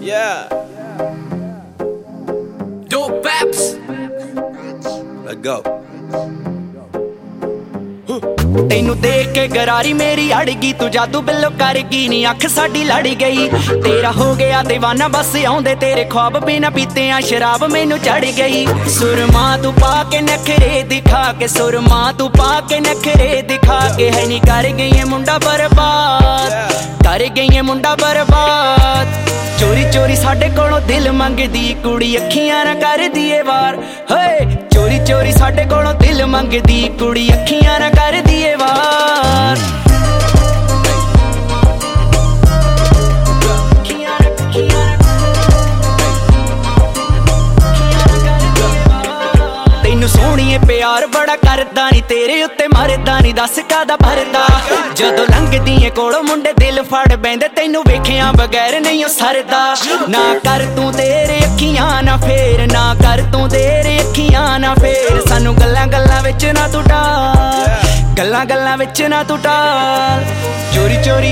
Yeah. Dope Paps. Let's go. ਤੈਨੂੰ ਦੇਖ ਕੇ ਗਰਾਰੀ ਮੇਰੀ ਅੜ ਗਈ, ਤੂੰ ਜਾਦੂ ਬਿੱਲੋ ਕਰ ਗਈ ਨੀ, ਅੱਖ ਸਾਡੀ ਲੜ ਗਈ। ਤੇਰਾ ਹੋ ਗਿਆ دیਵਾਨਾ, ਬਸ ਆਉਂਦੇ ਤੇਰੇ ख्वाब, ਬਿਨਾ ਪੀਤਿਆਂ ਸ਼ਰਾਬ ਮੈਨੂੰ ਚੜ ਗਈ। ਸੁਰਮਾ ਤੂੰ ਪਾ ਕੇ ਨਖਰੇ ਦਿਖਾ ਕੇ, ਸੁਰਮਾ ਤੂੰ ਪਾ ਕੇ ਨਖਰੇ ਦਿਖਾ ਕੇ, ਹੈ ਨੀ ਕਰ ਗਈ ਮੁੰਡਾ ਬਰਬਾਦ, ਕਰ ਗਈ ਮੁੰਡਾ ਬਰਬਾਦ। ਚੋਰੀ ਚੋਰੀ ਸਾਡੇ ਕੋਲੋਂ ਦਿਲ ਮੰਗਦੀ ਕੁੜੀ, ਅੱਖੀਆਂ ਨਾ ਕਰਦੀ ਏ ਵਾਰ। ਹਏ ਚੋਰੀ ਚੋਰੀ ਸਾਡੇ ਕੋਲੋਂ ਦਿਲ ਮੰਗਦੀ ਕੁੜੀ, ਅੱਖੀਆਂ ਨਾ ਕਰਦੀ ਏ ਵਾਰ। ਤੈਨੂੰ ਸੋਹਣੀਏ ਪਿਆਰ ਬੜਾ ਕਰਦਾ ਨੀ, ਤੇਰੇ ਉੱਤੇ ਮਰਦਾ ਨੀ, ਦੱਸ ਕਾਦਾ ਭਰਦਾ। ਜਦੋਂ ਲੰਘਦੀ ਏ ਕੋਲੋਂ ਮੁੰਡੇ ਦਿਲ ਫੜ ਬੈਂਦੇ, ਤੈਨੂੰ ਵੇਖਿਆ ਬਗੈਰ ਨਹੀਂ ਉਹ ਸਰਦਾ। ਨਾ ਕਰ ਤੂੰ ਤੇਰੇ ਅੱਖੀਆਂ ਨਾ ਫੇਰ, ਨਾ ਕਰ ਤੂੰ ਤੇਰੇ ਅੱਖੀਆਂ ਨਾ ਫੇਰ। ਸਾਨੂੰ ਗੱਲਾਂ ਗੱਲਾਂ ਵਿੱਚ ਨਾ ਤੂੰ ਟਾਲ, ਗੱਲਾਂ ਗੱਲਾਂ ਵਿੱਚ ਨਾ ਤੂੰ ਟਾਲ। ਚੋਰੀ ਚੋਰੀ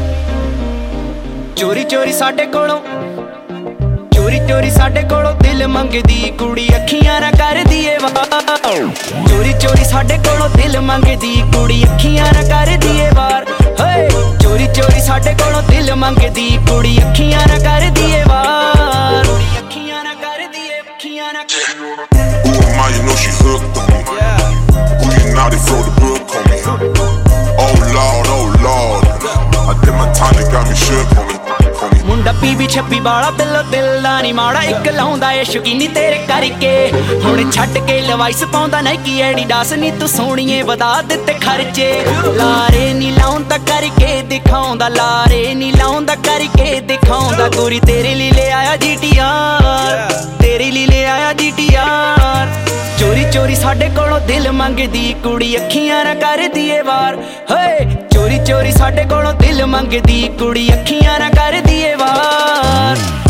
ਚੋਰੀ ਚੋਰੀ ਸਾਡੇ ਕੋਲੋਂ, ਚੋਰੀ ਚੋਰੀ ਸਾਡੇ ਕੋਲੋਂ ਦਿਲ ਮੰਗਦੀ ਕੁੜੀ, ਅੱਖੀਆਂ ਨਾ ਕਰਦੀ ਏ ਵਾਰ। ਚੋਰੀ ਚੋਰੀ ਸਾਡੇ ਕੋਲੋਂ ਦਿਲ ਮੰਗਦੀ ਕੁੜੀ, ਅੱਖੀਆਂ ਨਾ ਕਰਦੀ ਏ ਵਾਰ। ਹਏ ਚੋਰੀ ਚੋਰੀ ਸਾਡੇ ਕੋਲੋਂ ਦਿਲ ਮੰਗਦੀ ਕੁੜੀ, ਅੱਖੀਆਂ ਨਾ ਕਰਦੀ ਏ ਵਾਰ। ਅੱਖੀਆਂ ਨਾ ਕਰਦੀ ਏ, ਅੱਖੀਆਂ ਨਾ। Who am I? You know she hooked on me. Who you now? They throw the book on me. Oh Lord, I did my time, they got me shook on me. ਮੁੰਡਾ ਪੀਵੀ ਛੱਬੀ ਵਾਲਾ ਦਿਲੋਂ ਦਿਲ ਦਾ ਨੀ ਮਾੜਾ, ਇੱਕ ਲਾਉਂਦਾ ਏ ਸ਼ੌਕੀਨੀ ਤੇਰੇ ਕਰਕੇ। ਹੁਣ ਛੱਡ ਕੇ ਲਵਾਈਸ ਪਾਉਂਦਾ ਨਾਈਕੀ ਐਡੀਡਾਸ ਨੀ, ਤੂੰ ਸੋਹਣੀਏ ਵਧਾ ਦਿੱਤੇ ਖਰਚੇ। ਲਾਰੇ ਨੀ ਲਾਉਂਦਾ ਕਰਕੇ ਦਿਖਾਉਂਦਾ, ਲਾਰੇ ਨੀ ਲਾਉਂਦਾ ਕਰਕੇ ਦਿਖਾਉਂਦਾ। ਗੋਰੀ ਤੇਰੇ ਲਈ ਲੈ ਆਇਆ GTR, ਤੇਰੇ ਲਈ ਲੈ ਆਇਆ GTR। ਚੋਰੀ ਚੋਰੀ ਸਾਡੇ ਕੋਲੋਂ ਦਿਲ ਮੰਗਦੀ ਕੁੜੀ, ਅੱਖੀਆਂ ਨਾ ਕਰਦੀ ਏ ਵਾਰ। ਹਏ ਚੋਰੀ ਚੋਰੀ ਸਾਡੇ ਕੋਲੋਂ ਦਿਲ ਮੰਗਦੀ ਕੁੜੀ, ਅੱਖੀਆਂ ਨਾ ਕਰਦੀ ਏ ਵਾਰ।